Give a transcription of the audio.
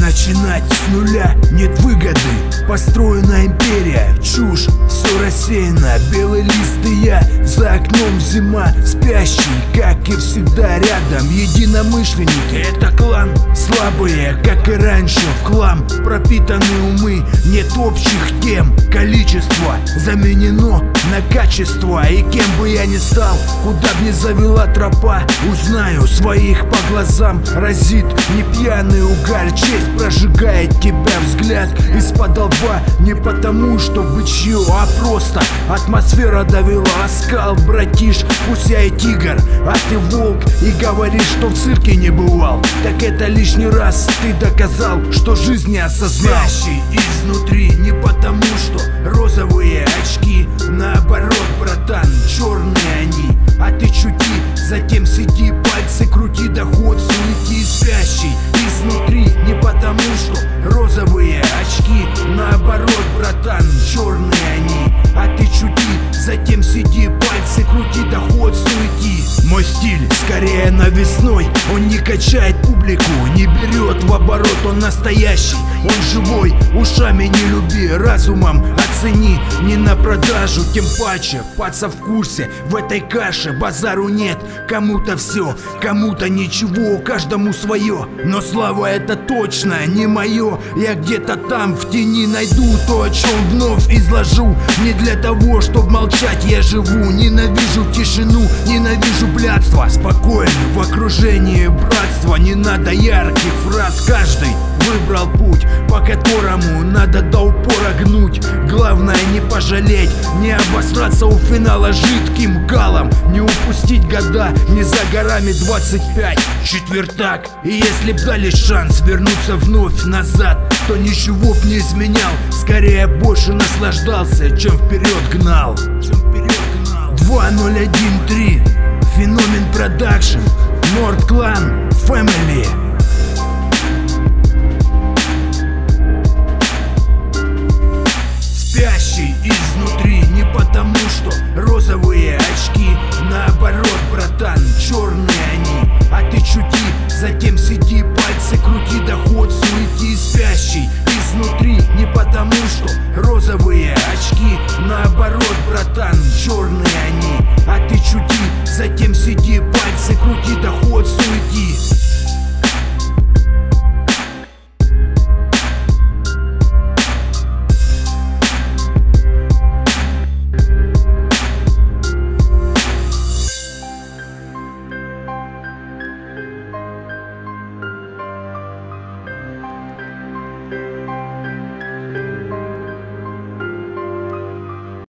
Начинать с нуля нет выгоды. Построена империя, чушь, все рассеяно. Белый лист и я, за окном зима. Спящий, как и всегда, рядом единомышленники. Это клан, слабые, как и раньше, в хлам. Пропитаны умы, нет общих тем. Количество заменено на качество. И кем бы я ни стал, куда б ни завела тропа, узнаю своих по глазам. Разит не пьяный угар, честь прожигает тебя взгляд из-под лба. Не потому, что бычью, а просто атмосфера довела. Оскал, братиш, пусть я и тигр, а ты волк, и говоришь, что в цирке не бывал. Так это лишний раз ты доказал, что жизнь не осознал. Спящий изнутри не потому, что розовые очки. Наоборот, братан, черные они. А ты чути, затем сиди, пальцы крути, доход суети. Спящий изнутри не потому, что розовые очки. Наоборот, братан, черные они. А ты чути, затем сиди, пальцы крути, доход суети. Мой стиль скорее навесной. Он не качает публику, не берет в оборот. Он настоящий, он живой. Ушами не люби, разумом оцени. Не на продажу, тем паче паца в курсе. В этой каше базару нет. Кому-то все, кому-то ничего, каждому свое. Но слава это точно не мое. Я где-то там в тени найду то, о чем вновь изложу. Не для того, чтобы молчать, я живу. Ненавижу тишину, ненавижу блядство. Спокоен в окружении братства. Не надо ярких фраз, каждый выбрал путь, по которому надо до упора гнуть. Главное не пожалеть, не обосраться у финала жидким галом. Не упустить года, не за горами 25, четвертак. И если б дали шанс вернуться вновь назад, то ничего б не изменял. Скорее больше наслаждался, чем вперед гнал. 2013 Феномен Продакшн, Норд Клан, Фэмили. Спящий изнутри не потому, что розовые очки. Наоборот, братан, черные они. А ты чути, затем сиди, пальцы крути, доход суети. Спящий изнутри не потому, что розовые очки. Наоборот, братан, черные они. А ты чути, затем сиди, пальцы крути, доход суети.